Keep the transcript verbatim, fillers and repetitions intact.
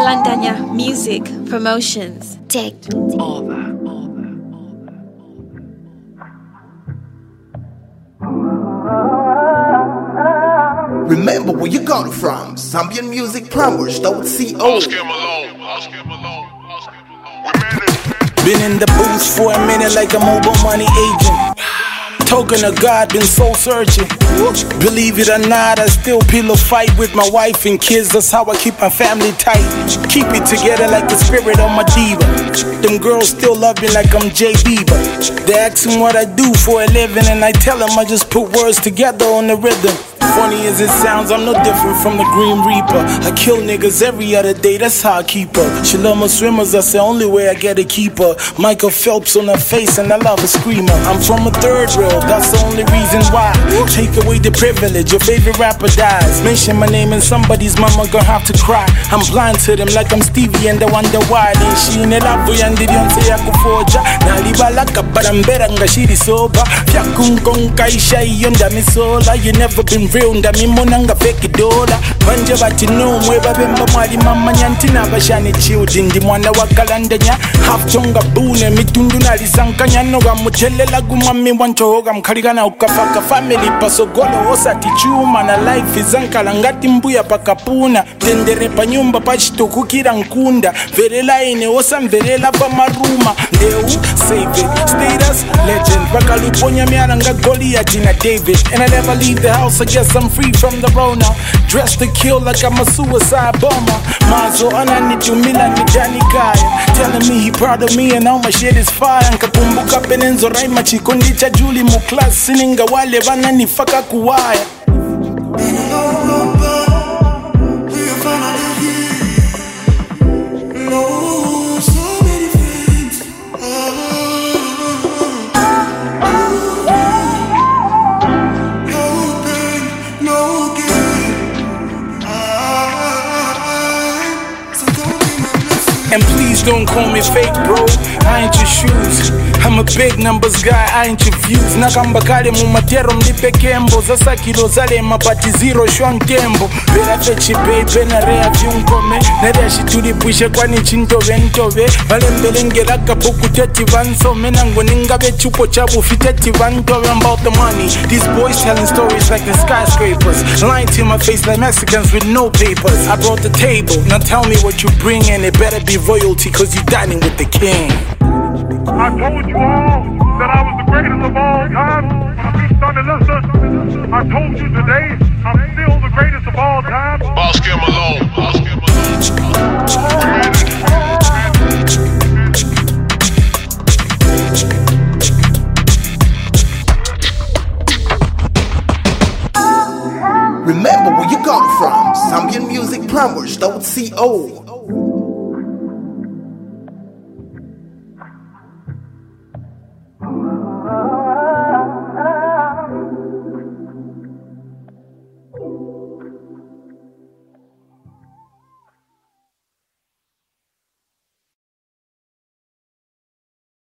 Kalandanya Music Promotions. Take over. Remember where you got it from. Zambian Music Promos, don't C O. Been in the booth for a minute like a mobile money agent. Token of God, been soul searching. Believe it or not, I still pillow fight with my wife and kids. That's how I keep my family tight. Keep it together like the spirit on my diva. Them girls still love me like I'm J Bieber. They ask me what I do for a living, and I tell them I just put words together on the rhythm. Funny as it sounds, I'm no different from the Green Reaper. I kill niggas every other day, that's how I keep her. She love my swimmers, that's the only way I get to keep her. Michael Phelps on her face and I love a screamer. I'm from a third rail, that's the only reason why. Take away the privilege, your favorite rapper dies. Mention my name and somebody's mama gonna have to cry. I'm blind to them like I'm Stevie and I wonder why. Then she in it up for and did you say I could forge. Now leave a lock up, but I'm better than she is sober. Yakun kong kaisha yonda mi sola. You never been real. Ndami monanga fake dola banje bati no mweba bemba mwali mama nyantina bashani chiudi ndi mwana wa kalandanya haftonga bune mitundu nalisankanya noga mutelela gumami wanchoga mkaligana ukafaka family pasogolo osati chuma na life izankala ngati mbuya pakapuna tendere pa nyumba pachito kukira nkunda verela ine osa mverela pa maruma ndeu save it status legend bakaluponya miara nga Goliath na David and I never leave the house I guess I'm free from the Rona. Dressed to kill like I'm a suicide bomber. Mazo ananitu mila ni Johnny Kaya. Telling me he proud of me and all my shit is fire. Nkapumbuka penenzo raima chikundi cha Julie Muklas. Sininga wale vana ni faka kuwaya. And please don't call me fake, bro. I ain't your shoes. I'm a big numbers guy, I ain't your views. Nakamba kale mumatero mlipe kembo. Zasa kilo zale mabati zero shwan tembo. Bela fechi baby na rea viunkome. Nerea shituli pushe kwani chintove ntove. Vale mbelenge laka buku teti vanso. Menango ningabe chupo chabu fiteti vantove. I'm about the money. These boys telling stories like the skyscrapers. Lying to my face like Mexicans with no papers. I brought the table, now tell me what you bring and it better be royalty cause you dining with the king. I told you all that I was the greatest of all time. I beat Thunder Lister. I told you today I'm still the greatest of all time. Boss Kim Malone. Boss Kim Malone. Remember where you got it from. Zambian Music Promos, don't C O.